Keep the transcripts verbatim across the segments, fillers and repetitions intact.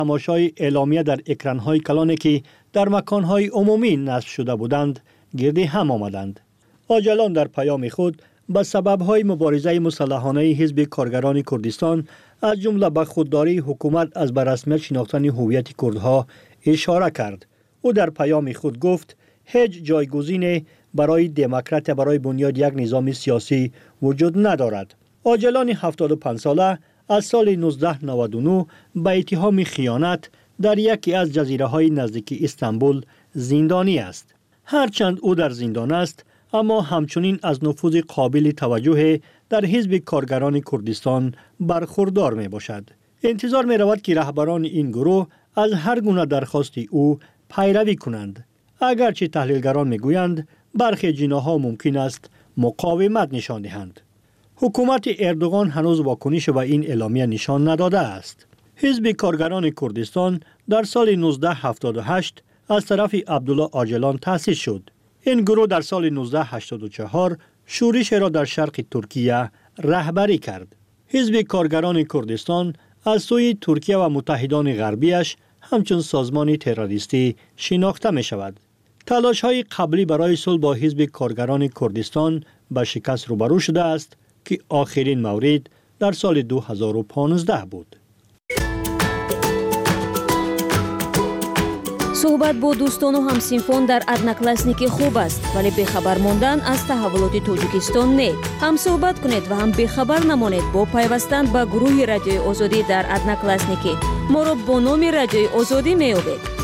تماشای اعلامیه در اکرانهای کلانی که در مکانهای عمومی نصب شده بودند گرد هم آمدند. آجلان در پیام خود به سببهای مبارزه مسلحانه حزب کارگران کردستان از جمله به خودداری حکومت از به رسمیت شناختن هویت کردها اشاره کرد. او در پیام خود گفت هیچ جایگزین برای دموکرات برای بنیاد یک نظام سیاسی وجود ندارد. آجلان هفتاد و پنج ساله از سال نوزده نود و نه به اتهام خیانت در یکی از جزیره های نزدیک استانبول زندانی است. هرچند او در زندان است اما همچنین از نفوذ قابل توجه در حزب کارگران کردستان برخوردار می باشد. انتظار می رود که رهبران این گروه از هر گونه درخواست او پیروی کنند. اگرچه تحلیلگران می گویند برخی جناح‌ها ممکن است مقاومت نشان دهند. حکومت اردوغان هنوز واکنش به این اعلامیه نشان نداده است. حزب کارگران کردستان در سال نوزده هفتاد و هشت از طرف عبدالله آجلان تأسیس شد. این گروه در سال نوزده هشتاد و چهار شورش را در شرق ترکیه رهبری کرد. حزب کارگران کردستان از سوی ترکیه و متحدان غربیش همچون سازمان تروریستی شناخته می شود. تلاش های قبلی برای صلح با حزب کارگران کردستان به شکست روبرو شده است که آخرین مورد در سال دو هزار و پانزده بود. صحبت با دوستان و همسینفون در ادناکلاسنیکی خوب است ولی بخبر ماندن از تحولات توجیکستان نه. هم صحبت کنید و هم بخبر نمانید با پیوستن به گروه رادیوی آزادی در ادناکلاسنیکی. ما را با نام رادیوی آزادی می‌یابید.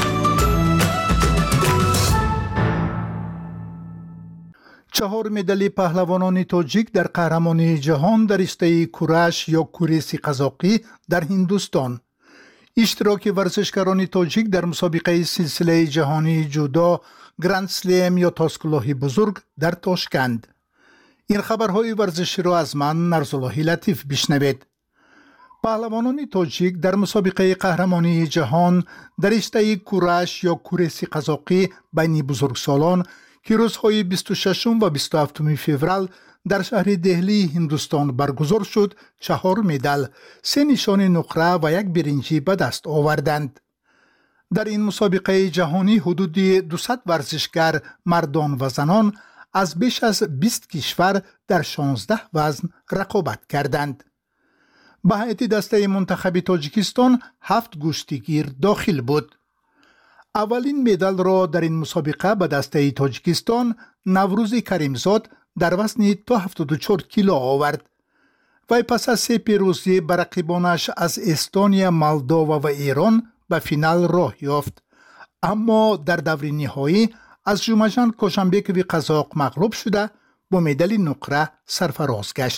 چهار مدال پهلوانان تاجیک در قهرمانی جهان در رشته کورش یا کورس قزاقی در هندوستان. اشتراک ورزشکاران تاجیک در مسابقه سلسله جهانی جودو گرند سلم یا تاسکلاهی بزرگ در تاشکند. این خبرهای ورزشی را از من نرزاللهی لطیف بشنوید. پهلوانان تاجیک در مسابقه قهرمانی جهان در رشته کورش یا کورس قزاقی بین بزرگسالان که روزهای بیست و ششم و بیست و هفتم فوریه در شهر دهلی هندوستان برگزار شد چهار مدال، سه نشان نقره و یک برنجی به دست آوردند. در این مسابقه جهانی حدود دویست ورزشکار مردان و زنان از بیش از بیست کشور در شانزده وزن رقابت کردند. به هیئت دسته منتخب تاجیکستان هفت گشتیگیر داخل بود. اولین مدال را در این مسابقه به دسته تاجیکستان نوروز کریمزاد در وزن تا هفتاد و چهار کیلو آورد. وی پس از سه پیروزی بر رقیبانش از استونیا، مولداوا و ایران به فینال راه یافت. اما در دور نهایی از جومجان کوشنبکوی قزاق مغلوب شده با مدال نقره سرفراز گشت.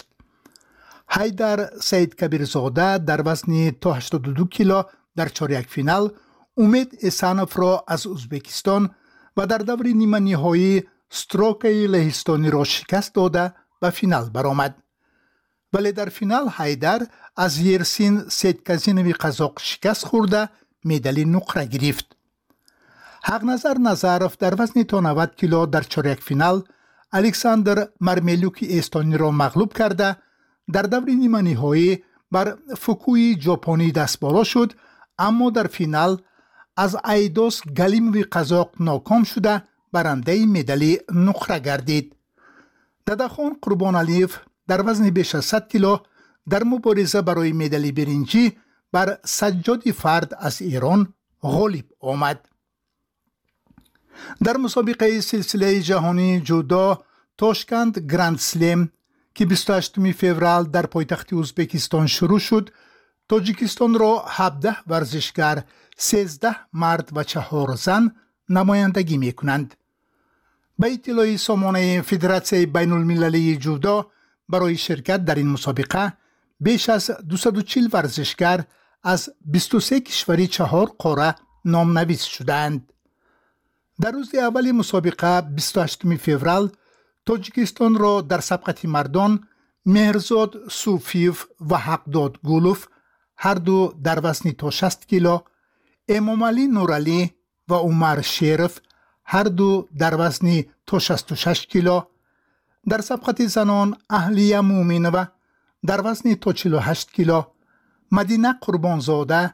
حیدر سید کبیرزاده در وزن تا هشتاد و دو کیلو در چهارک فینال امید اسانوف را از ازبکستان و در دور نیمه نهایی ستروکای لهستانی را شکست داده به فینال برآمد. ولی در فینال حیدر از یرسین سیدکزینوی قزاق شکست خورده مدال نقره گرفت. حقنظر نظرف در وزن تا نود کیلو در چهارک فینال الکساندر مرملیوک استونی را مغلوب کرده در دور نیمه نهایی بر فوکوی ژاپنی دست بالا شد، اما در فینال از ایدوس گلیموی قزاق ناکام شده برنده مدال نقره گردید. ددخان قربانعلیف در وزن بیش از صد کیلو در مبارزه برای مدال برنجی بر سجاد فرد از ایران غالب آمد. در مسابقه سلسله جهانی جودو تاشکند گرند سلم که بیست و هشتم فوریه در پایتخت ازبکستان شروع شد، تاجیکستان را هفده ورزشکار، سیزده مرد و چهار زن نمایندگی می کنند. به اطلاع سامانه فدراسیون بین المللی جودو برای شرکت در این مسابقه بیش از دویست و چهل ورزشکار از بیست و سه کشوری چهار قاره نامنویس شدند. در روز اول مسابقه بیست و هشتم فوریه تاجیکستان را در سبقت مردان مهرزاد صوفیف و حقداد گولوف هر دو در وزن تا شصت کیلو، امام علی نورعلی و عمر شریف هر دو در وزن تا شصت و شش کیلو، در سبقت زنان اهلیه مومنوه در وزن تا چهل و هشت کیلو، مدینه قربانزاده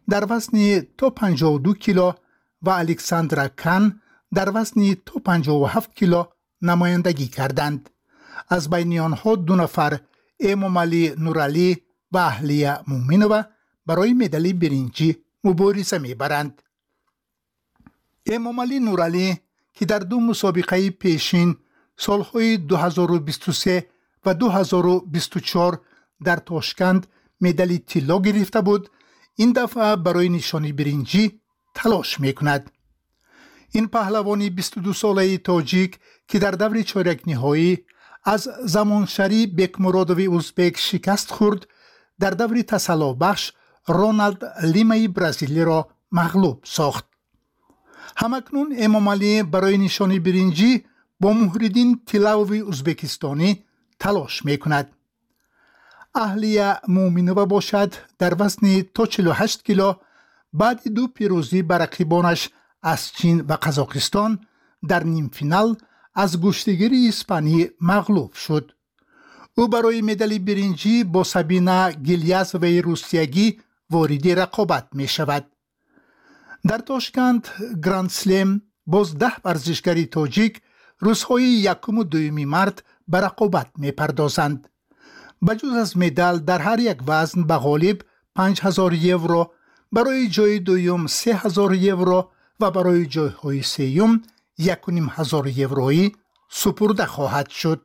در وزن تا پنجاه و دو کیلو و الکساندرا کان در وزن تا پنجاه و هفت کیلو نمایندگی کردند. از بین آنها دو نفر امامعلی نورعلی و اهلیه مومنووا برای مدال برنجی مبارزه می‌برند. امامعلی نورعلی که در دو مسابقه پیشین سالهای دو هزار و بیست و سه و دو هزار و بیست و چهار در تاشکند مدال طلا گرفته بود، این دفعه برای نشانی برنجی تلاش می‌کند. این پهلوان بیست و دو ساله تاجیک که در دور چهارک نهایی از زمانشری بکمرادوی ازبک شکست خورد، در دور تسلا بخش رونالد لیمای برزیلی را مغلوب ساخت. همکنون امامعلی برای نشانی برنجی با مهرالدین تیلاوی ازبکستانی تلاش میکند. اهلیه مومنووا باشد در وزن تا چهل و هشت کیلو بعد دو پیروزی بر رقیبانش از چین و قزاقستان در نیم فینال از گشتگیری اسپانی مغلوب شد. او برای مدال برنجی با سابینا گیلیاسوی روسیگی وارد رقابت می شود. در تاشکند گراند سلم باز ده ورزشکاری تاجیک روزهای یکم و دوم مارس به رقابت می پردازند. بجز از مدال در هر یک وزن به غالب پنج هزار یورو، برای جای دوم سه هزار یورو و برای جایهای سوم یک و نیم هزار یورویی سپرده خواهد شد.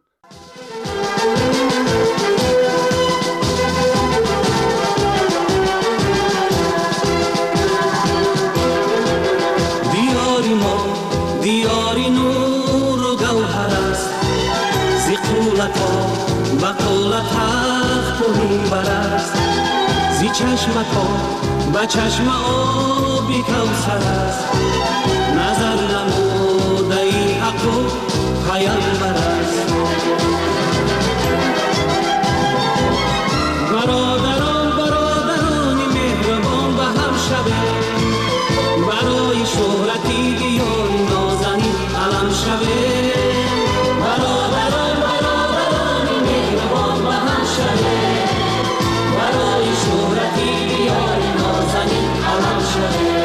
دیاری ما دیاری نور و گوهر است، زی قولتا بقولت تخت و منبر است، زی چشمتا به چشم آبی کوثر است، نظر نموده ای حق و پیامبر است. برادران برادران مهربان به هم شوه، برای شهرتی دیاری نازنین علم شوه. برادران برادران مهربان به هم شوه، برای شهرتی دیاری نازنین علم شوه.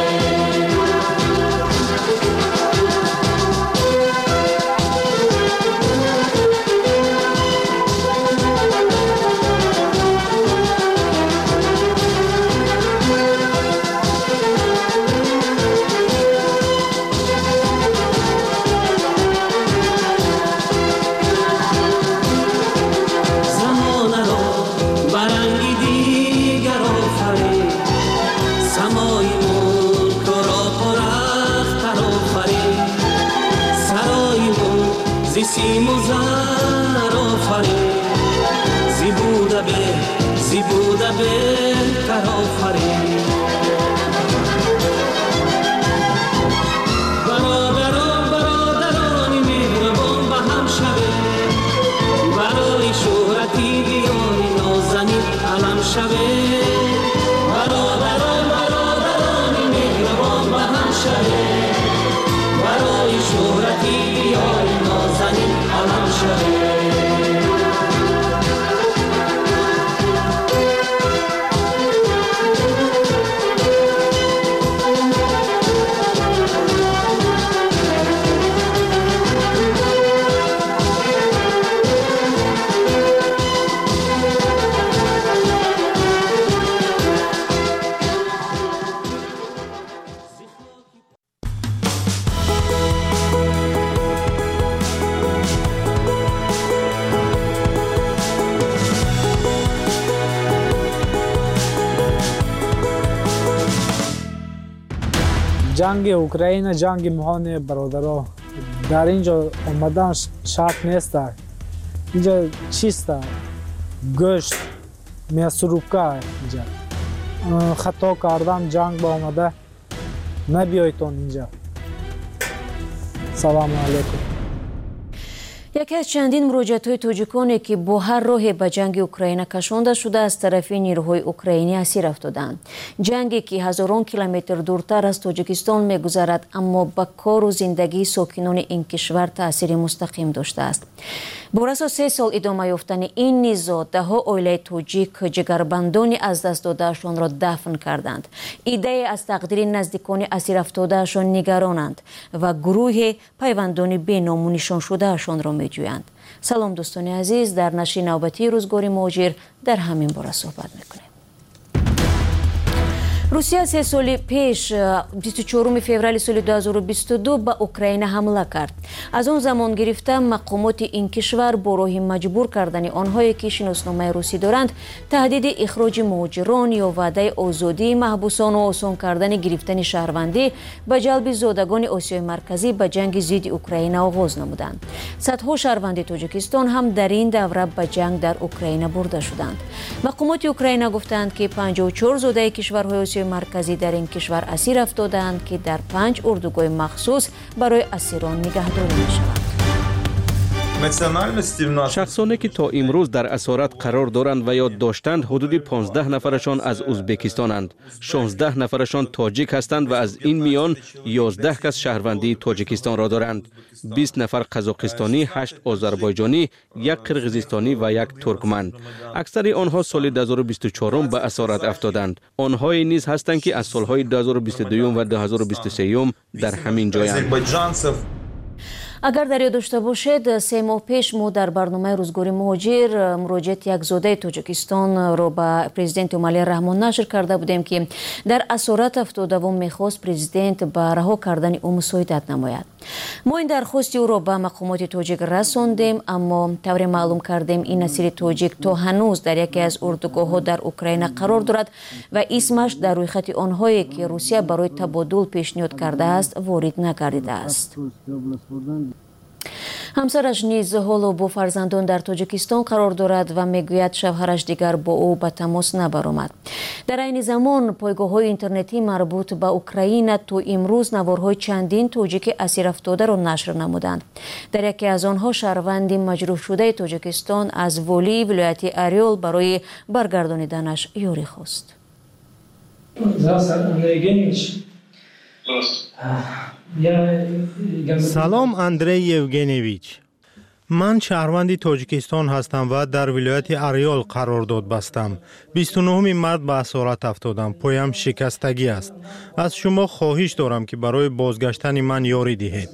سیم و زر آفرین، زی بوده به زی بوده بهتر آفرین. برادران برادران مهربان به هم شوه، برای شهرتی دیاری نازنین علم شوه. برادران برادران مهربان به هم شوه، برای شهرتی دیاری نازنین علم شوه. جنگ اوکراین جنگ مهان برادرها، در اینجا آمدن شرط نیست. اینجا چیست؟ گوشت میسروبکه اینجا خطا کردن جنگ با آمده نبیایتون اینجا. سلام علیکم. یکی از چندین مراجعت‌های توجیکانی که با هر راهی به جنگ اوکراین کشانده شده از طرف نیروهای اوکراینی اسیر افتادند. جنگی که هزاران کیلومتر دورتر از تاجیکستان می‌گذرد اما به کار و زندگی ساکنان این کشور تأثیر مستقیم داشته است. بر اساس سه سال ادامه یافتن این نزاع، ده‌ها عائله تاجیک جگربندان از دست داده‌شان را دفن کردند. ایده از تقدیر نزدیکان اسیر افتاده‌شان نگرانند و گروه پیوندان بینام و نشان شده‌شان را می‌جویند. سلام دوستان عزیز، در نشر نوبتی روزگار مهاجر در همین باره صحبت می‌کنیم. روسیه سه سال پیش بیست و چهارم فوریه سال دو هزار و بیست و دو به اوکراین حمله کرد. از آن زمان گرفته مقامات این کشور با راه مجبور کردن آنهایی که شناسنامه روسی دارند، تهدید اخراج مهاجران یا وعده آزادی محبوسان و آسان کردن گرفتن شهروندی به جلب زادگان آسیای مرکزی به جنگ ضد اوکراین آغاز نمودند. صدها شهروند تاجیکستان هم در این دوره به جنگ در اوکراین برده شدند. مقامات اوکراین گفتند که پنجاه و چهار زاده کشورهای آسیای مرکزی در این کشور اسیر افتادند که در پنج اردوگاه مخصوص برای اسیران نگهداری می‌شوند. شخصانی که تا امروز در اسارت قرار دارند و یا داشتند حدود پانزده نفرشان از ازبکستانند، شانزده نفرشان تاجیک هستند و از این میان یازده کس شهروندی تاجیکستان را دارند. بیست نفر قزاقستانی، هشت آذربایجانی، یک قرقیزستانی و یک ترکمن. اکثر آنها سال دو هزار و بیست و چهار به اسارت افتادند. آنهایی نیز هستند که از سالهای دو هزار و بیست و دو و دو هزار و بیست و سه در همین جایند. اگر در یاد داشته باشید، سه ماه پیش ما در برنامه روزگار مهاجر مراجعت یک زاده تاجیکستان را به پرزیدنت امالی رحمان نشر کرده بودیم که در اسارت افتاده و میخواست پرزیدنت به رها کردن او مساعدت نماید. ما این درخواست او را به مقامات تاجیک رساندیم، اما طور معلوم کردیم این اسیر تاجیک تا هنوز در یکی از اردوگاه ها در اوکراین قرار دارد و اسمش در روی خط آنهایی که روسیه برای تبادل پیشنهاد کرده است وارد نگردیده است. همسرش نیز حالا با فرزندان در تاجیکستان قرار دارد و میگوید شوهرش دیگر با او به تماس نبرآمد. در این زمان پایگاه‌های اینترنتی مربوط به اوکراین تا امروز نوارهای چندین تاجیک اسیر افتاده را نشر نمودند. در یکی از آنها شهروند مجروح شده تاجیکستان از والی ولایت اریول برای برگردانیدنش یاری خواست. سلام اندری یوگنیویچ. من شهروند تاجیکستان هستم و در ولایت اریول قرارداد بستم. بیست و نه مرد به اسارت افتادم. پایم شکستگی است. از شما خواهش دارم که برای بازگشتن من یاری دهید.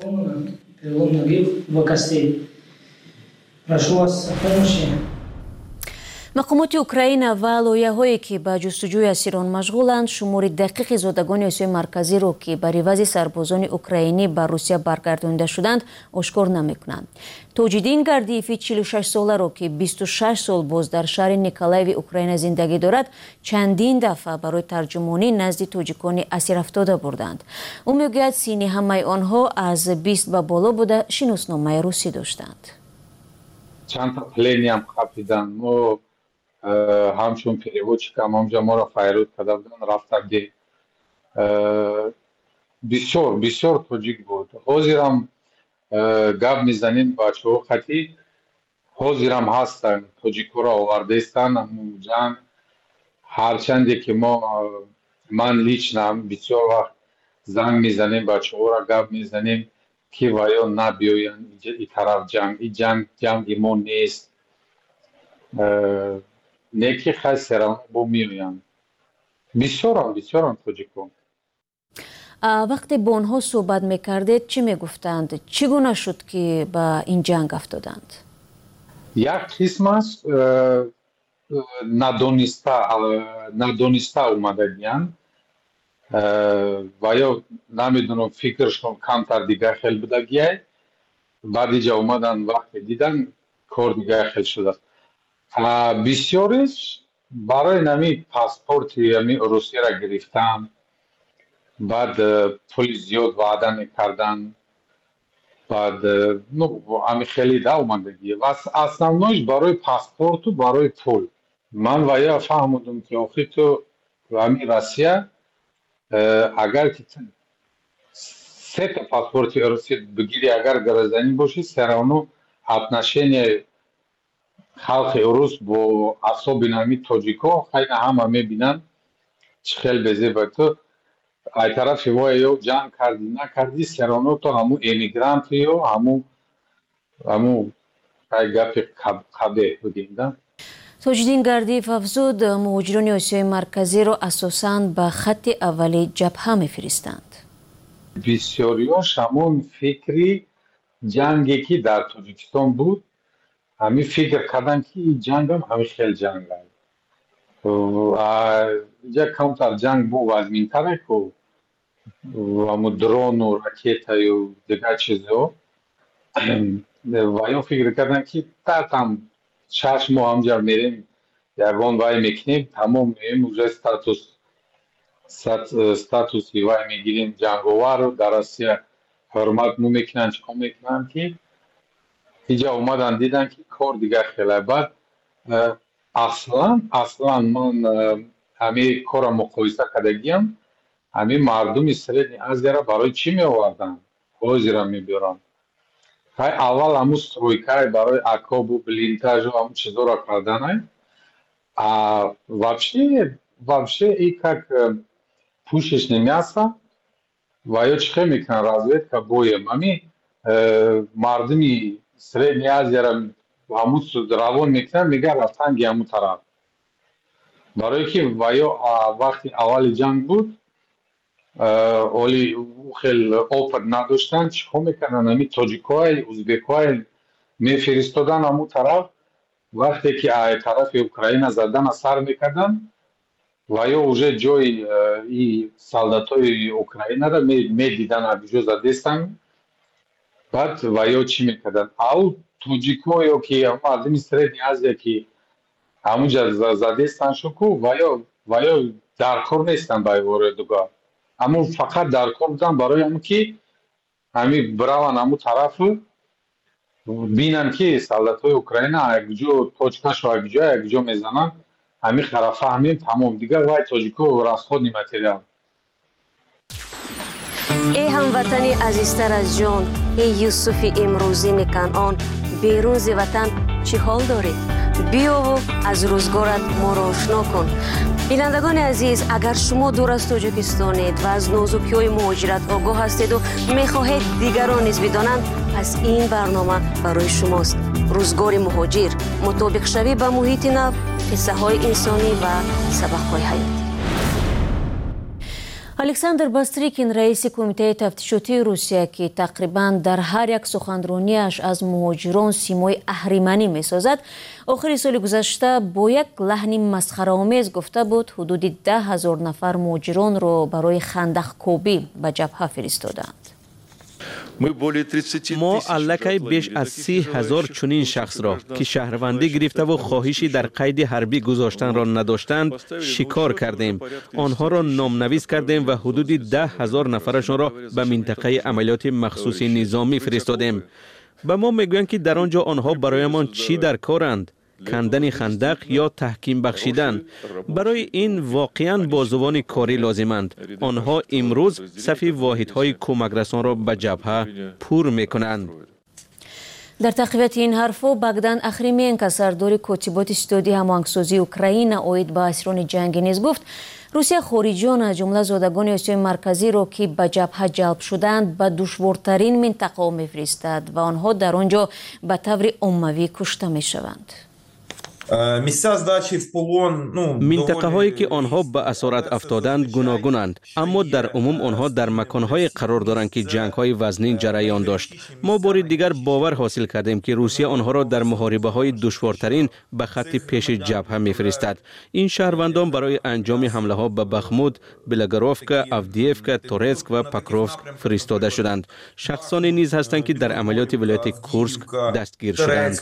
مقامات اوکراین و لایحه‌هایی که به جستجوی اسیران مشغولند شمار دقیق زادگان آسیای مرکزی را که بر عوض سربازان اوکراینی به روسیه برگردانده شدند آشکار نمی‌کنند. تاجدین گردیفی چهل و شش ساله را که بیست و شش سال باز در شهر نیکولایو اوکراین زندگی دارد چندین دفعه برای ترجمانی نزد تاجیکان اسیر افتاده بردند. او میگوید سینی همه آنها از بیست به بالا بوده شناسنامه روسی داشتند. چند تا پلینی هم خریدن. ما همچون переводчикам همجا ما را فیروز کرده بودن رفتن دی بسیار بسیار تاجیک بود. حاضرم گپ میزنیم بچه ها خطی حاضرم هستن تاجیکو را آورده استن جنگ هرچندی که ما من لیچنم بسیار وقت زنگ میزنیم بچه ها را گپ میزنیم که ویا نبیاین این طرف جنگ این جنگ جنگ ما نیست نیکی خیلی با میویان بسیارم بسیارم تاجیکون. وقتی با آنها صحبت میکردید چی میگفتند؟ چگونه شد که به این جنگ افتادند؟ یک قسم است ندانسته ندانسته اومده دیان و یا نمیدونم فکرشون کمتر دیگه خیلی بوده گیه بعد اینجا اومدن وقتی دیدن کار دیگه خیلی شده. بسیارش برای نمی پاسپورت یعنی روسیه را گرفتن بعد پول زیاد وعده میکردن بعد نو امی خیلی دا اومدگی و اصلا برای پاسپورت و برای پول من ویا فهمیدم که آخی تو و امی روسیه اگر که سه تا پاسپورت روسیه بگیری اگر گرزنی باشی سرانو отношение халқи урус бо асоби нами тоҷико хайна ҳама мебинанд чӣ хел безеба ту ай тарафи воё ҷанг карди накарди сероно то ҳамун эмигрантиё ҳамун ҳамун ай гапи қабеҳ будем да. Тоҷиддин Гардиев афзуд, муҳоҷирони Осиёи марказиро асосан ба хатти аввали ҷабҳа мефиристанд. Бисёриёш ҳамун фикри ҷанге ки дар Тоҷикистон буд, ҳамин фикр карданд ки ин ҷангам ҳамин хел ҷанг аст. Ҷа камтар ҷанг бо вазнинтаре ку ҳамун дрону ракетаю дигар чизҳо. Ва ё фикр карданд ки там шаш моҳ ҳамҷа мерем ягон вай мекунем тамом меем уже статус статуси вай мегирем ҷанговару дар Россия ҳурмат му мекунанд чиқо мекунанд ки иҷа омадан дидан ки кор дигар хела бад аслан аслан ман ҳамин кора муқоиса кардагиам ҳамин мардуми Средни Азияро барои чӣ меоварданд ҳозирам мебиёранд. Хай аввал ҳамун стройкаи барои акобу блинтажу ҳамун чизҳоро карданай. А вообще вообще и как пушечное мясо ва ё чӣ хел мекунанд разведка боем ҳамин мардуми Средни Азияро ҳамун равон мекунанд мегӯяд рафтанги ҳамун тараф. Барое ки ва ё вақти аввали ҷанг буд оли хел опыт надоштанд чиқо мекарданд ҳамин тоҷикои узбекои мефиристоданд ҳамун тараф вақте ки ай тарафи Украина задана сар мекарданд ва ё уже ҷои и солдатои Украинаро медиданд абиҷо задестанд баъд ва ё чӣ мекарданд ав тоҷико ё ки мардуми Средни Азия ки ҳамунҷа задестанд шуку ва ё ва ё дар кор нестанд ба воредугар ҳамун фақат дар кор буданд барои ҳамн ки ҳамин бираванд ҳамун тарафу бинанд ки солдатои Украина якҷо точкашу якҷо якҷо мезананд ҳамин қара фаҳмем тамом дигар вай тоҷико расходни материал. эй ҳамватани азизтар аз ҷон, эй Юсуфи имрӯзини Канъон, берун зи ватан чӣ ҳол доред? биёву аз рӯзгорат моро ошно кун. бинандагони азиз, агар шумо дур аз Тоҷикистонед ва аз нозукиҳои муҳоҷират огоҳ ҳастеду мехоҳед дигарон низ бидонанд, пас ин барнома барои шумост. рӯзгори муҳоҷир, мутобиқшавӣ ба муҳити нав, қиссаҳои инсонӣ ва сабақҳои ҳаётӣ. Александр Бастрикин, раиси кумитаи тафтишотии Русия, ки тақрибан дар ҳар як суханрониаш аз муҳоҷирон симои аҳриманӣ месозад, охири соли гузашта бо як лаҳни масхараомез гуфта буд ҳудуди даҳ ҳазор нафар муҳоҷиронро барои хандақкобӣ ба ҷабҳа фиристоданд. мо аллакай беш аз си ҳазор чунин шахсро ки шаҳрвандӣ гирифтаву хоҳиши дар қайди ҳарбӣ гузоштанро надоштанд шикор кардем. онҳоро номнавис кардем ва ҳудуди даҳ ҳазор нафарашонро ба минтақаи амалиёти махсуси низомӣ фиристодем. ба мо мегӯянд ки дар он ҷо онҳо бароямон чӣ дар коранд? кандани хандақ ё таҳким бахшидан. барои ин воқеан бо зубони корӣ лозиманд. онҳо имрӯз сафи воҳидҳои кӯмакрасонро ба ҷабҳа пур мекунанд. дар тақвияти ин ҳарфҳо Богдан Ахрименко, сардори котиботи ситоди ҳамоҳангсозии Украина оид ба асирони ҷангӣ низ гуфт, Русия хориҷиён аз ҷумла зодагони Осиёи марказиро ки ба ҷабҳа ҷалб шуданд ба душвортарин минтақаҳо мефиристад ва онҳо дар он ҷо ба таври оммавӣ кушта мешаванд. минтақаҳое ки онҳо ба асорат афтоданд гуногунанд, аммо дар умум онҳо дар маконҳое қарор доранд ки ҷангҳои вазнин ҷараён дошт. мо бори дигар бовар ҳосил кардем ки Русия онҳоро дар муҳорибаҳои душвортарин ба хатти пеши ҷабҳа мефиристад. ин шаҳрвандон барои анҷоми ҳамлаҳо ба Бахмут, Белогоровка, Авдиевка, Торецк ва Покровск фиристода шуданд. шахсоне низ ҳастанд ки дар амалиёти вилояти Курск дастгир шуданд.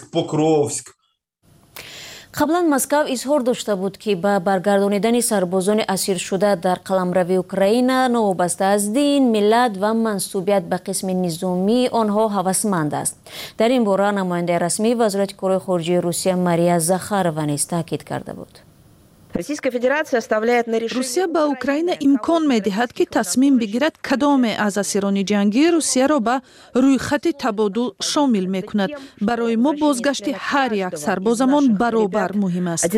қаблан Москав изҳор дошта буд ки ба баргардонидани сарбозони асиршуда дар қаламрави Украина новобаста аз дин, миллат ва мансубият ба қисми низомии онҳо ҳавасманд аст. дар ин бора намояндаи расмии Вазорати корҳои хориҷии Русия Мария Захарова низ таъкид карда буд. русия ба украина имкон медиҳад ки тасмим бигирад кадоме аз асирони ҷангии русияро ба рӯйхати табодул шомил мекунад. Барои мо бозгашти ҳар як сарбозамон баробар муҳим аст.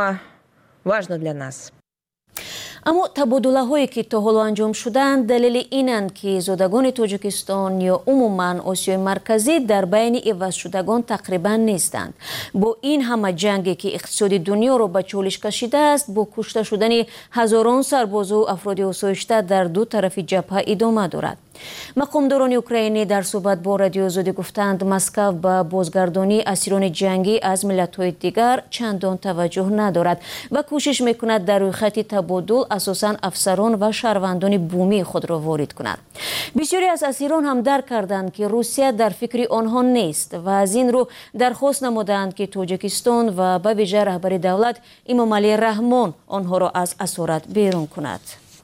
аммо табодулаҳое ки то ҳоло анҷом шуданд далели инанд ки зодагони тоҷикистон ё умуман осиёи марказӣ дар байни ивазшудагон тақрибан нестанд. бо ин ҳама ҷанге ки иқтисоди дунёро ба чолиш кашидааст, бо кушта шудани ҳазорон сарбозу афроди осоишта дар ду тарафи ҷабҳа идома дорад. мақомдорони украинӣ дар суҳбат бо радиои озодӣ гуфтанд, Москав ба бозгардонии асирони ҷангӣ аз миллатҳои дигар чандон таваҷҷӯҳ надорад ва кӯшиш мекунад дар рӯйхати табодул асосан афсарон ва шаҳрвандони бумии худро ворид кунад. бисёре аз асирон ҳам дарк карданд ки Русия дар фикри онҳо нест ва аз ин рӯ дархост намуданд ки Тоҷикистон ва ба виҷа раҳбари давлат Имомалӣ Раҳмон онҳоро аз асорат берун кунад.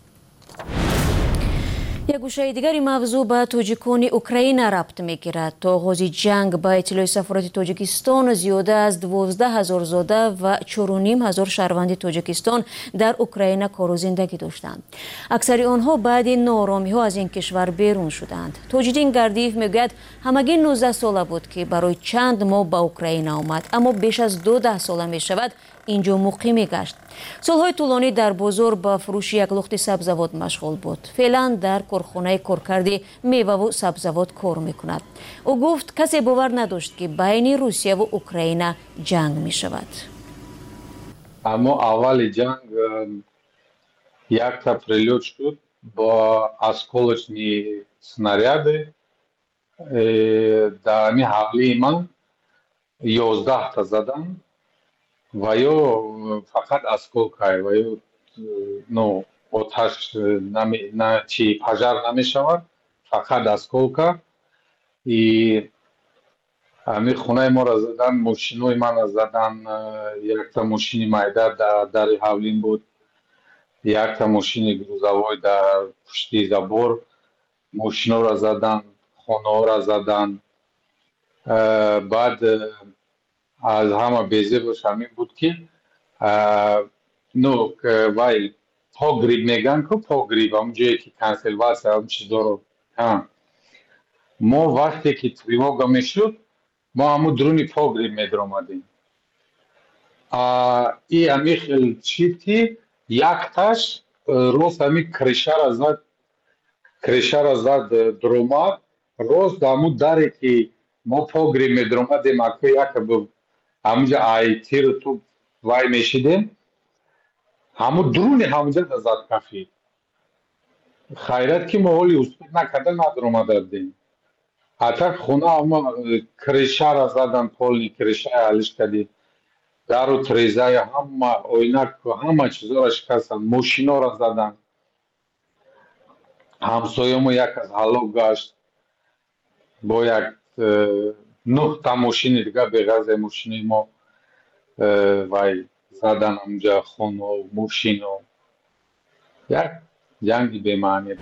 як гӯшаи дигари мавзӯъ ба тоҷикони Украина рабт мегирад. то оғози ҷанг ба иттилои сафорати Тоҷикистон зиёда аз дувоздаҳ ҳазор зода ва чору ним ҳазор шаҳрванди Тоҷикистон дар Украина кору зиндагӣ доштанд. аксари онҳо баъди нооромиҳо аз ин кишвар берун шуданд. Тоҷиддин Гардиев мегӯяд, ҳамагӣ нуздаҳ сола буд ки барои чанд моҳ ба Украина омад, аммо беш аз дудаҳ сола мешавад инҷо муқимӣ гашт. солҳои тӯлонӣ дар бозор ба фурӯши як лухти сабзавот машғул буд. феълан дар корхонаи коркарди меваву сабзавот кор мекунад. ӯ гуфт, касе бовар надошт ки байни Русияву Украина ҷанг мешавад. аммо аввали ҷанг якта прилёт шуд бо осколочни снаряди дар ҳамин ҳавлии ман ёздаҳта задан ва ё фақат осколка ва ё ну оташ на чи пажар намешавад, фақат осколка и ҳамин хонаи моро задан, мошинои мана задан, якта мошини майда дар дари ҳавлин буд, якта мошини грузовой дар пушти забор, мошиноро задан, хонаҳоро задан. баъд аз ҳама безебаш ҳамин буд ки ну вай погреб меган ку погреб ҳамун ҷое ки консерватсия ҳамун чизоро мо вақте ки тревога мешуд мо ҳамун дуруни погреб медромадем. и ҳамин хел чид ки якташ рост ҳамин кришаро зад кришаро зад дуромад рост ҳамун даре ки мо погреб медромадем ака яка ҳамунҷа айтиру ту вай мешидем ҳамун дуруни ҳамунҷа да зад кафид. хайрат ки мо ҳоли успех накарда надуромадардем. атак хона ҳама кришаро задан, полни кришаи алишкади, дару трезаи ҳама ойнаку ҳама чизоро шикастанд, мошиноро задан. ҳамсоямо як аз ҳалок гашт бо як нӯҳта мошини дигар беғаззи мошини мо вай задан ҳамҷа хоно мошино як ҷанги бемаъни.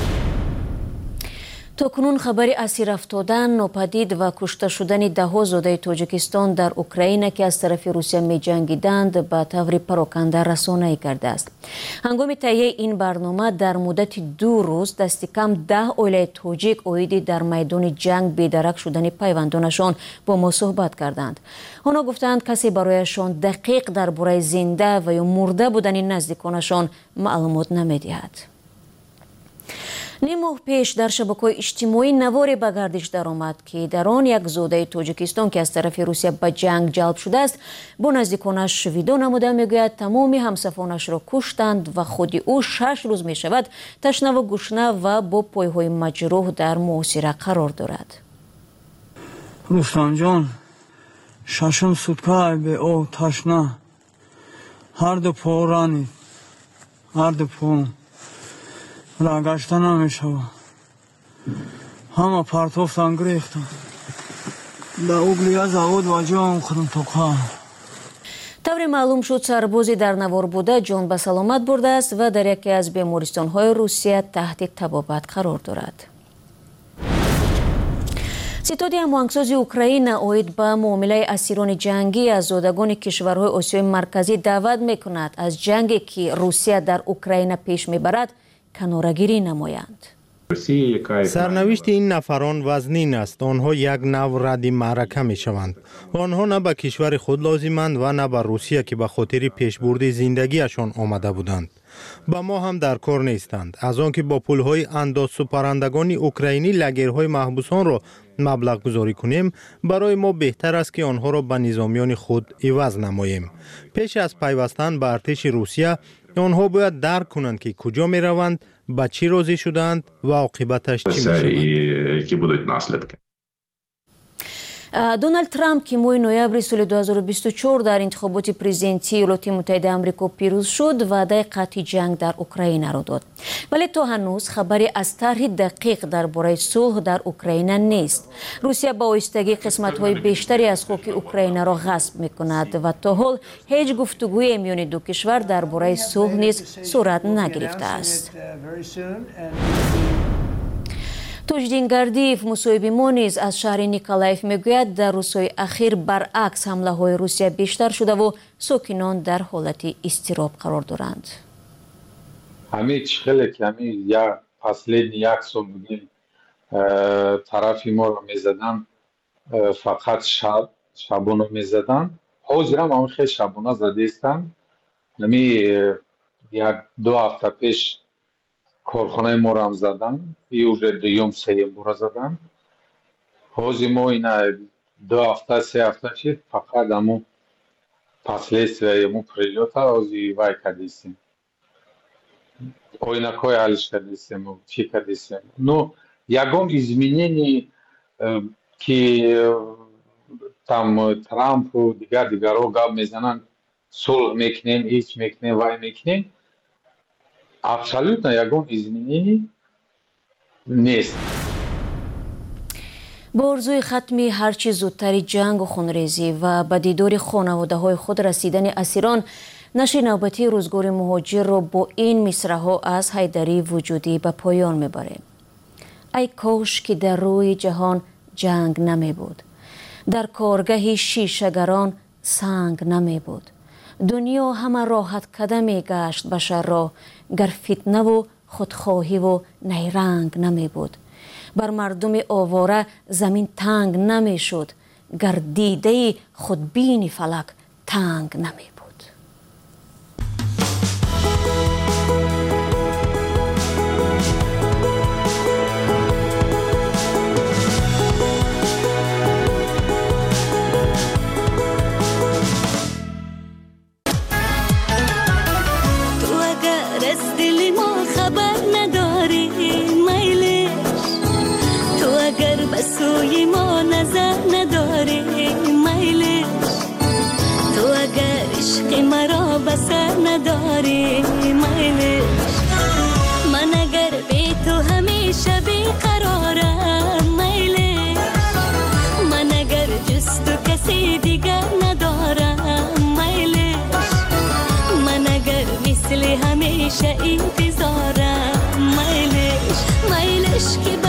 токунун хабари асир афтодан, нопадид ва кушта шудани даҳҳо зодаи Тоҷикистон дар Украина ки аз тарафи Русия меҷангиданд ба таври пароканда расонае гардааст. ҳангоми таҳияи ин барнома дар муддати ду рӯз дасти кам даҳ оилаи тоҷик оиди дар майдони ҷанг бедарак шудани пайвандонашон бо мо суҳбат карданд. онҳо гуфтанд касе барояшон дақиқ дар бораи зинда ва ё мурда будани наздиконашон маълумот намедиҳад. ним моҳ пеш дар шабакаҳои иҷтимоӣ наворе ба гардиш даромад ки дар он як зодаи Тоҷикистон ки аз тарафи Русия ба ҷанг ҷалб шудааст бо наздиконаш видео намуда мегӯяд тамоми ҳамсафонашро куштанд ва худи ӯ шаш рӯз мешавад ташнаву гушна ва бо пойҳои маҷрӯҳ дар муосира қарор дорад. Рустамҷон, шашум суткаи беоб ташна, ҳарду по ранид, ҳарду по рагашта намешава. ҳама партофтан гирехтан. Да углия завод ва ҷон худам тоқа. тавре маълум шуд сарбози дар навор буда ҷон ба саломат бурдааст ва дар яке аз бемористонҳои Русия таҳти табобат қарор дорад. ستاد هماهنگسازی اوکراین اوید به معامله اسیران جنگی از زادگان کشورهای آسیای مرکزی دعوت میکند از جنگی که روسیه در اوکراین پیش میبرد کناره‌گیری نمایند. سرنوشت این نفران وزنین است. آنها یک نوع رد معرکه می شوند. آنها نه به کشور خود لازمند و نه به روسیه که به خاطر پیشبرد زندگیشان آمده بودند. با ما هم در کار نیستند. از آنکه با پولهای انداز سپرندگان اوکراینی لگرهای محبوسان را مبلغ گذاری کنیم، برای ما بهتر است که آنها را به نظامیان خود عوض نماییم. پیش از پیوستن به ارتش روسیه، آنها باید درک کنند که کجا می روند، به چی راضی شدند و عاقبتش چی می شود. دونالد ترامپ که ماه نوامبر سال دو هزار و بیست و چهار در انتخابات پرزیدنتی ایالات متحده آمریکا پیروز شد وعده قطعی جنگ در اوکراین را داد، ولی تا هنوز خبری از طرح دقیق درباره صلح در اوکراین نیست. روسیه با آهستگی قسمت‌های بیشتری از خاک اوکراین را غصب می‌کند و تا حال هیچ گفتگوی میان دو کشور درباره صلح نیز صورت نگرفته است. توجدین گردیف مصاحبه ما نیز از شهر نیکولایف میگوید در روزهای اخیر برعکس حمله های روسیه بیشتر شده و ساکنان در حالت اضطراب قرار دارند. همین خیلی کمی یک پسلین یک سال بودیم طرفی ما رو میزدن، فقط شب شبانو میزدن. حاضر هم همین خیلی شبانه زده استن. همین یک دو هفته پیش کارخانه ما رو هم زدن، یه دیوم سیم برو زدن. حاضر ما اینا دو هفته سه هفته شد فقط همون پسلیس و همون پریلیوتا حاضر وای کردیستیم. اوینک های حلش کردیستیم و چی کردیستیم. نو یکم ازمینینی که تم ترامپ و دیگر دیگر رو گاب میزنن صلح میکنیم، هیچ میکنیم، وای میکنیم. ابسولوتنا یکم ازمینینی نیست. با آرزوی ختمی هرچی زودتری جنگ و خونریزی و به دیدار خانواده های خود رسیدن اسیران، نشر نوبتی روزگار مهاجر را با این مصرع‌ها از حیدری وجودی به پایان میبریم. ای کاش که در روی جهان جنگ نمی بود، در کارگاه شیشه‌گران سنگ نمی بود. دنیا همه راحت قدمی گشت بشر را، گر فتنه و خودخواهی و نیرنگ نمی بود. بر مردم آواره زمین تنگ نمی شد، گر دیده خودبین فلک تنگ نمی بود. سوی ما نظر نداری میلش، تو اگر عشق مرا بسر نداری میلش، من اگر بی تو همیشه بیقرارم میلش، من اگر جز تو کسی دیگر ندارم میلش، من اگر مثل همیشه انتظارم میلش، میلش که